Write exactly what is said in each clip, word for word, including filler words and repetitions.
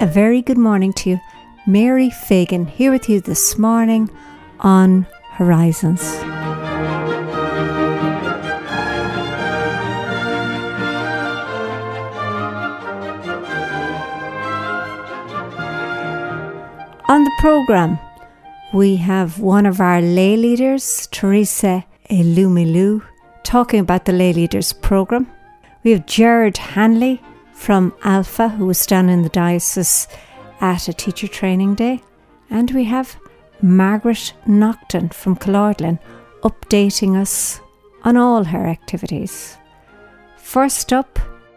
A very good morning to you. Mary Fagan here with you this morning on Horizons. On the programme, we have one of our lay leaders, Teresa Elumilu, talking about the lay leaders programme. We have Gerard Hanley from Alpha, who was down in the diocese at a teacher training day. And we have Margaret Nocton from Killorglin updating us on all her activities. First up,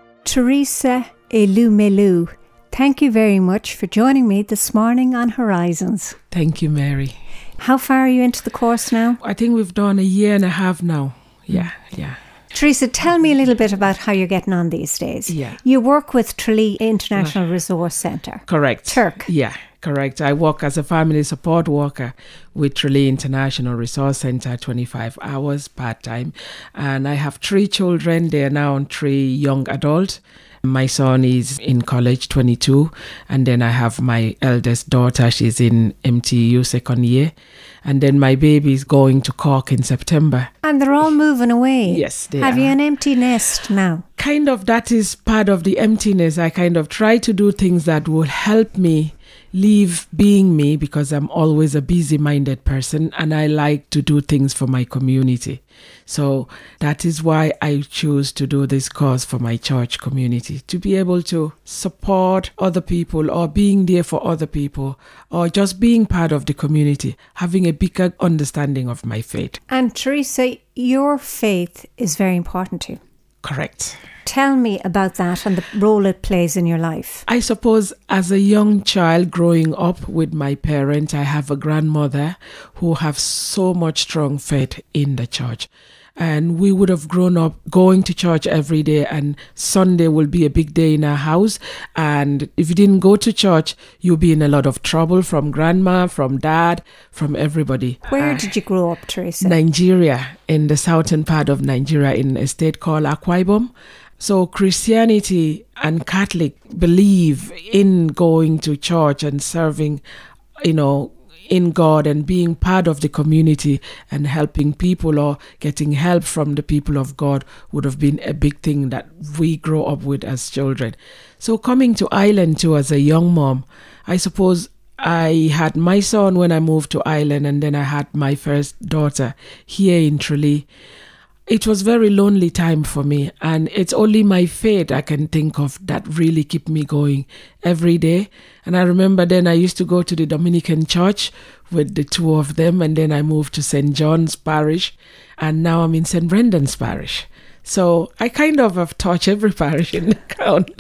Teresa Elumilu. Thank you very much for joining me this morning on Horizons. Thank you, Mary. How far are you into the course now? I think we've done a year and a half now. Yeah, yeah. Teresa, tell me a little bit about how you're getting on these days. Yeah. You work with Tralee International uh, Resource Centre. Correct. Turk. Yeah, correct. I work as a family support worker with Tralee International Resource Centre, twenty-five hours part-time. And I have three children. They are now three young adults. My son is in college, twenty-two. And then I have my eldest daughter. She's in M T U second year. And then my baby is going to Cork in September. And they're all moving away. Yes, they Have are. you an empty nest now? Kind of, that is part of the emptiness. I kind of try to do things that will help me leave being me, because I'm always a busy-minded person and I like to do things for my community. So that is why I choose to do this course for my church community, to be able to support other people or being there for other people or just being part of the community, having a bigger understanding of my faith. And Teresa, your faith is very important to you. Correct. Tell me about that and the role it plays in your life. I suppose as a young child growing up with my parents, I have a grandmother who have so much strong faith in the church. And we would have grown up going to church every day, and Sunday will be a big day in our house. And if you didn't go to church, you'll be in a lot of trouble from grandma, from dad, from everybody. Where uh, did you grow up, Teresa? Nigeria, in the southern part of Nigeria, in a state called Akwa Ibom. So Christianity and Catholic believe in going to church and serving, you know, in God and being part of the community and helping people or getting help from the people of God would have been a big thing that we grow up with as children. So coming to Ireland too as a young mom, I suppose I had my son when I moved to Ireland, and then I had my first daughter here in Tralee. It was very lonely time for me, and it's only my faith I can think of that really keep me going every day. And I remember then I used to go to the Dominican church with the two of them, and then I moved to Saint John's Parish, and now I'm in Saint Brendan's Parish. So I kind of have touched every parish in the count.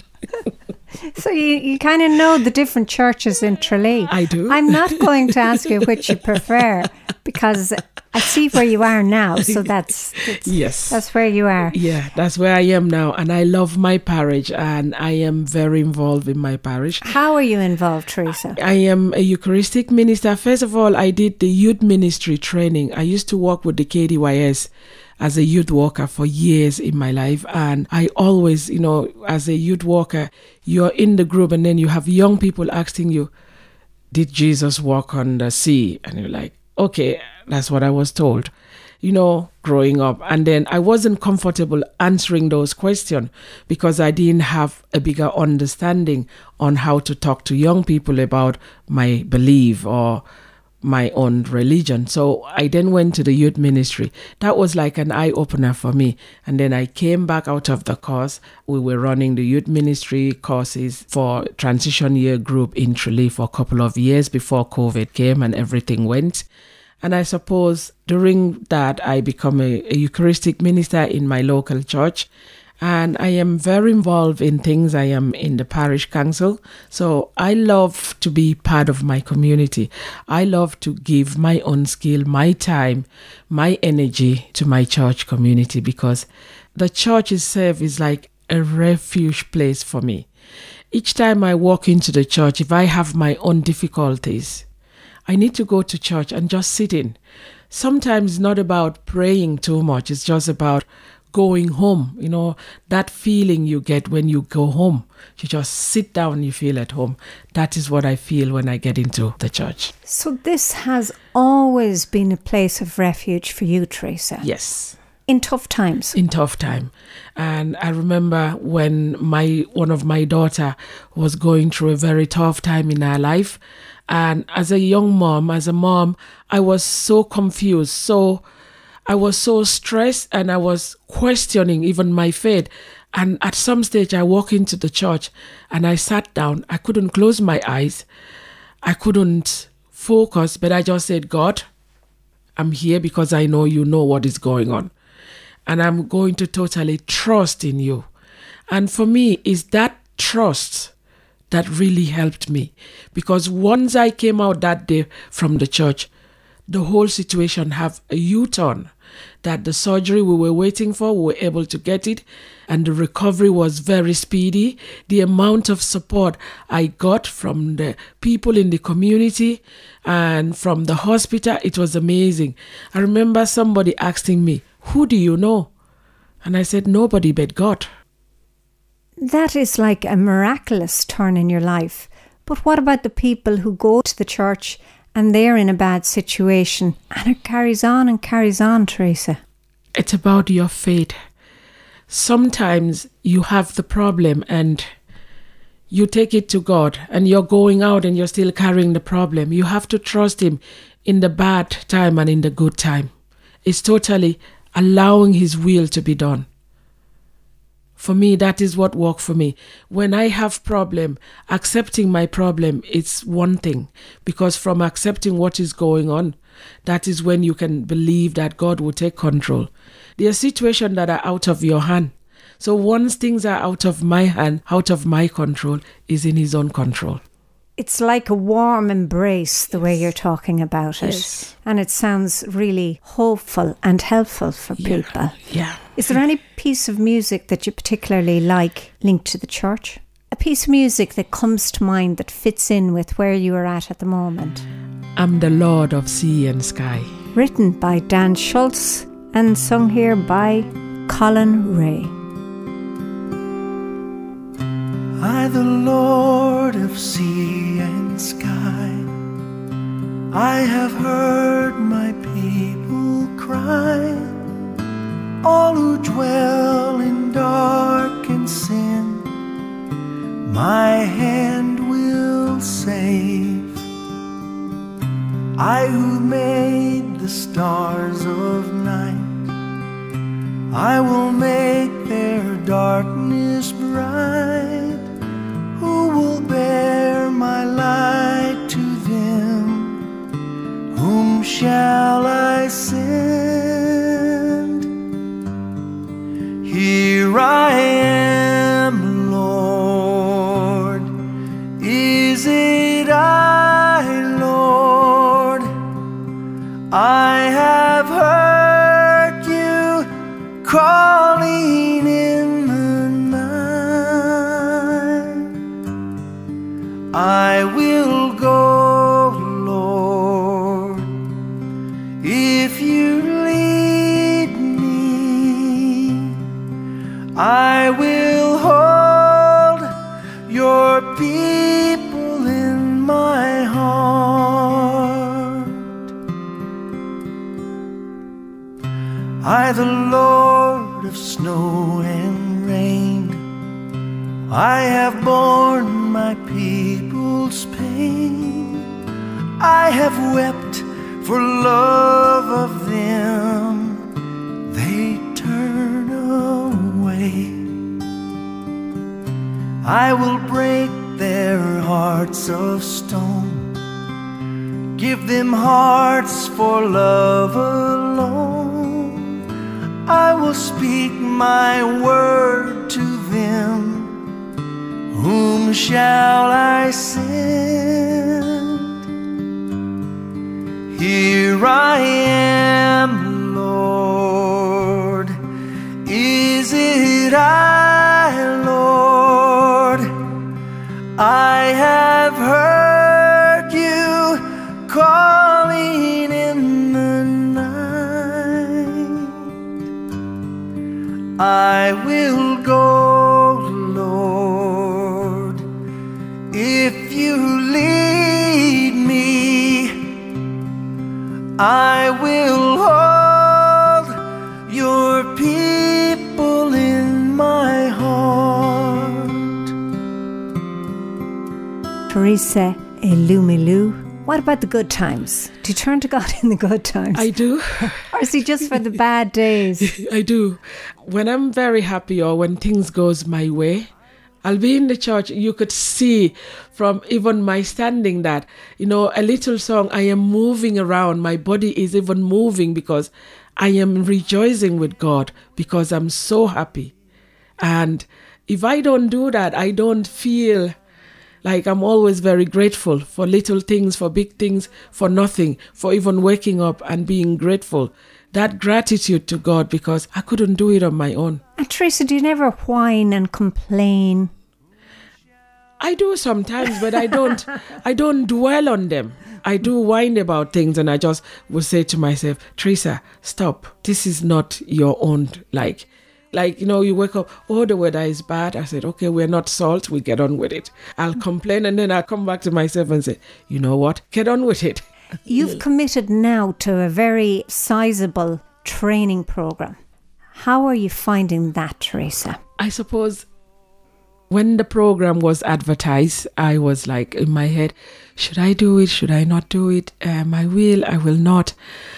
So you, you kind of know the different churches in Tralee. I do. I'm not going to ask you which you prefer, because I see where you are now. So that's, that's yes, that's where you are. Yeah, that's where I am now, and I love my parish, and I am very involved in my parish. How are you involved, Teresa? I am a Eucharistic minister. First of all, I did the youth ministry training. I used to work with the K D Y S as a youth worker for years in my life. And I always, you know, as a youth worker, you're in the group and then you have young people asking you, did Jesus walk on the sea? And you're like, okay, that's what I was told, you know, growing up. And then I wasn't comfortable answering those questions because I didn't have a bigger understanding on how to talk to young people about my belief or my own religion. So I then went to the youth ministry. That was like an eye-opener for me. And then I came back out of the course. We were running the youth ministry courses for transition year group in Tralee for a couple of years before COVID came and everything went. And I suppose during that, I become a, a Eucharistic minister in my local church. And I am very involved in things. I am in the parish council. So I love to be part of my community. I love to give my own skill, my time, my energy to my church community, because the church itself is like a refuge place for me. Each time I walk into the church, if I have my own difficulties, I need to go to church and just sit in. Sometimes it's not about praying too much. It's just about going home, you know, that feeling you get when you go home. You just sit down, you feel at home. That is what I feel when I get into the church. So this has always been a place of refuge for you, Teresa? Yes. In tough times? In tough time. And I remember when my one of my daughter was going through a very tough time in her life. And as a young mom, as a mom, I was so confused. So I was so stressed and I was questioning even my faith. And at some stage, I walked into the church and I sat down. I couldn't close my eyes. I couldn't focus, but I just said, God, I'm here because I know you know what is going on. And I'm going to totally trust in you. And for me, it's that trust that really helped me. Because once I came out that day from the church, the whole situation have a U-turn. That the surgery we were waiting for, we were able to get it. And the recovery was very speedy. The amount of support I got from the people in the community and from the hospital, it was amazing. I remember somebody asking me, who do you know? And I said, nobody but God. That is like a miraculous turn in your life. But what about the people who go to the church and they're in a bad situation and it carries on and carries on, Teresa? It's about your faith. Sometimes you have the problem and you take it to God and you're going out and you're still carrying the problem. You have to trust Him in the bad time and in the good time. It's totally allowing His will to be done. For me, that is what worked for me. When I have problem, accepting my problem, it's one thing. Because from accepting what is going on, that is when you can believe that God will take control. There are situations that are out of your hand. So once things are out of my hand, out of my control, is in His own control. It's like a warm embrace, the way you're talking about it. Yes. And it sounds really hopeful and helpful for Yeah. people. Yeah. Is there any piece of music that you particularly like linked to the church? A piece of music that comes to mind that fits in with where you are at at the moment? I'm the Lord of sea and sky. Written by Dan Schultz and sung here by Colin Ray. I, the Lord of sea and sky, I have heard my people cry, all who dwell in dark and sin, my hand will save. I who made the stars of night, I will make their darkness bright. Who will bear my light to them? Whom shall I send? Here I am, Lord. Is it I, Lord? I have heard you calling in the night. I will go, Lord, if you lead me. I will hold your people in my heart. I, the Lord of snow and rain, I have borne my people's pain. I have wept for love of them. They turn away. I will break their hearts of stone, give them hearts for love alone. I will speak my word to them. Whom shall I send? Here I am, Lord. Is it I, Lord? I have heard you calling in the night. I will go, Lord. If you lead me, I will hold your people in my heart. Teresa Elumilu. What about the good times? Do you turn to God in the good times? I do. Or is he just for the bad days? I do. When I'm very happy or when things goes my way, I'll be in the church. You could see from even my standing that, you know, a little song, I am moving around. My body is even moving because I am rejoicing with God because I'm so happy. And if I don't do that, I don't feel like I'm always very grateful for little things, for big things, for nothing, for even waking up and being grateful. That gratitude to God because I couldn't do it on my own. And Teresa, do you never whine and complain? I do sometimes, but I don't I don't dwell on them. I do whine about things and I just will say to myself, Teresa, stop. This is not your own, like, Like, you know, you wake up, oh, the weather is bad. I said, okay, we're not salt. We get on with it. I'll complain and then I'll come back to myself and say, you know what? Get on with it. You've committed now to a very sizable training program. How are you finding that, Teresa? I suppose when the program was advertised, I was like in my head, should I do it? Should I not do it? Um, I will, I will not.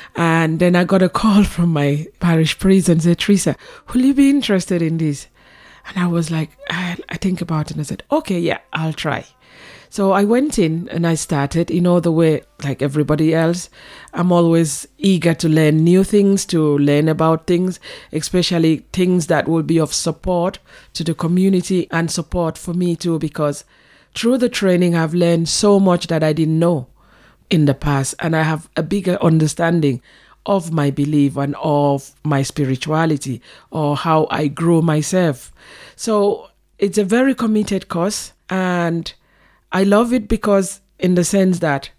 And then I got a call from my parish priest and said, Teresa, will you be interested in this? And I was like, I, I think about it. And I said, okay, yeah, I'll try. So I went in and I started, you know, the way like everybody else. I'm always eager to learn new things, to learn about things, especially things that will be of support to the community and support for me too, because through the training, I've learned so much that I didn't know in the past. And I have a bigger understanding of my belief and of my spirituality or how I grow myself. So it's a very committed course. And I love it because in the sense that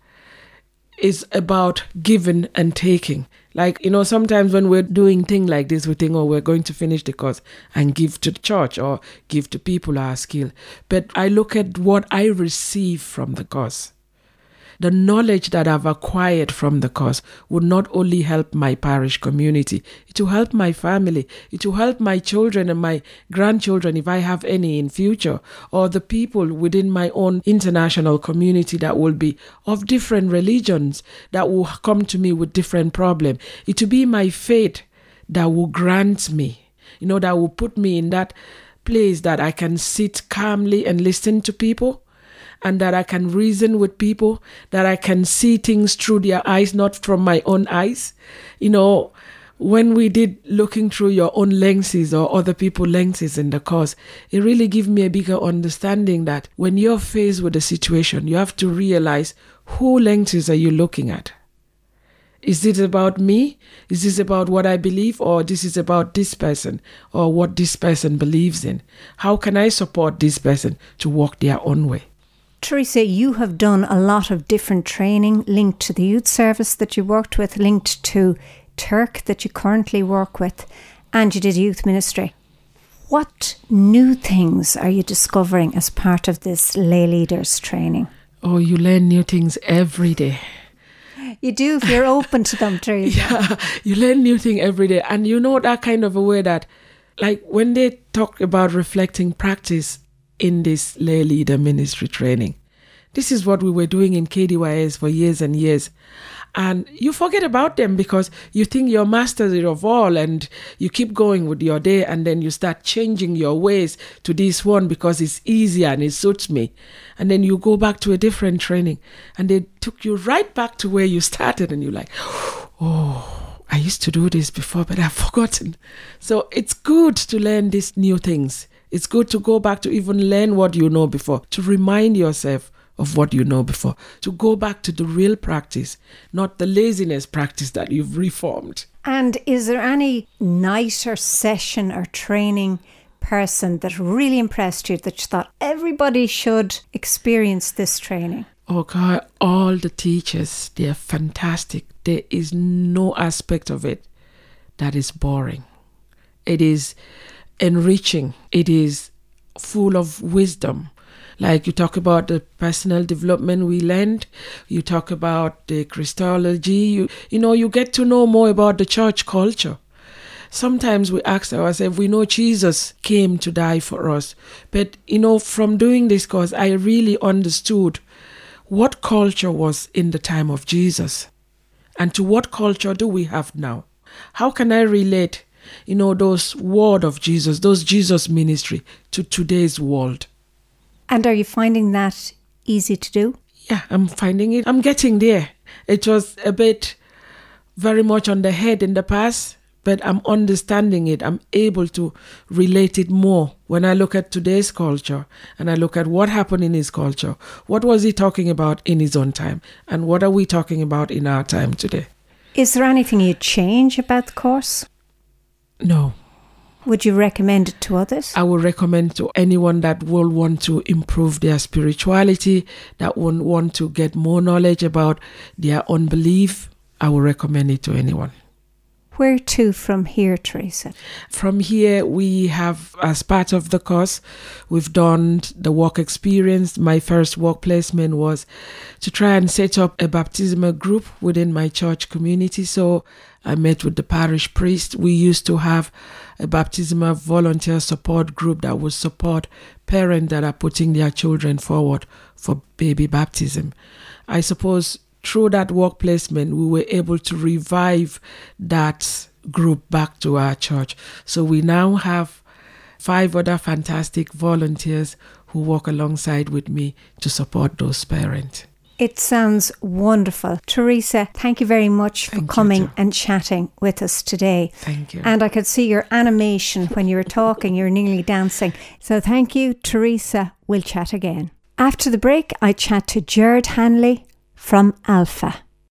it's about giving and taking. Like, you know, sometimes when we're doing things like this, we think, oh, we're going to finish the course and give to the church or give to people our skill. But I look at what I receive from the course. The knowledge that I've acquired from the course would not only help my parish community, it will help my family, it will help my children and my grandchildren if I have any in future, or the people within my own international community that will be of different religions, that will come to me with different problems. It will be my faith that will grant me, you know, that will put me in that place that I can sit calmly and listen to people, and that I can reason with people, that I can see things through their eyes, not from my own eyes. You know, when we did looking through your own lenses or other people's lenses in the course, it really gave me a bigger understanding that when you're faced with a situation, you have to realize who lenses are you looking at? Is it about me? Is this about what I believe? Or this is about this person or what this person believes in? How can I support this person to walk their own way? Teresa, you have done a lot of different training linked to the youth service that you worked with, linked to Turk that you currently work with, and you did youth ministry. What new things are you discovering as part of this lay leaders training? Oh, you learn new things every day. You do if you're open to them, Teresa. Yeah, you learn new things every day. And you know that kind of a way that, like when they talk about reflecting practice in this lay leader ministry training, this is what we were doing in K D Y S for years and years. And you forget about them because you think you're masters of all and you keep going with your day, and then you start changing your ways to this one because it's easier and it suits me. And then you go back to a different training and they took you right back to where you started, and you're like, oh, I used to do this before, but I've forgotten. So it's good to learn these new things. It's good to go back to even learn what you know before, to remind yourself of what you know before, to go back to the real practice, not the laziness practice that you've reformed. And is there any night or session or training person that really impressed you, that you thought everybody should experience this training? Oh God, all the teachers, they're fantastic. There is no aspect of it that is boring. It is enriching. It is full of wisdom. Like you talk about the personal development we learned, you talk about the Christology, you, you know, you get to know more about the church culture. Sometimes we ask ourselves, we know Jesus came to die for us. But, you know, from doing this course, I really understood what culture was in the time of Jesus. And to what culture do we have now? How can I relate, you know, those words of Jesus, those Jesus ministry to today's world? And are you finding that easy to do? Yeah, I'm finding it. I'm getting there. It was a bit very much on the head in the past, but I'm understanding it. I'm able to relate it more when I look at today's culture and I look at what happened in his culture. What was he talking about in his own time? And what are we talking about in our time today? Is there anything you'd change about the course? No. Would you recommend it to others? I would recommend to anyone that will want to improve their spirituality, that will want to get more knowledge about their unbelief. I would recommend it to anyone. Where to from here, Teresa? From here, we have, as part of the course, we've done the work experience. My first work placement was to try and set up a baptismal group within my church community. So I met with the parish priest. We used to have a baptismal volunteer support group that would support parents that are putting their children forward for baby baptism. I suppose through that work placement, we were able to revive that group back to our church. So we now have five other fantastic volunteers who work alongside with me to support those parents. It sounds wonderful. Teresa, thank you very much for Thank coming and chatting with us today. Thank you. And I could see your animation when you were talking, you're nearly dancing. So thank you, Teresa. We'll chat again. After the break, I chat to Gerard Hanley from Alpha.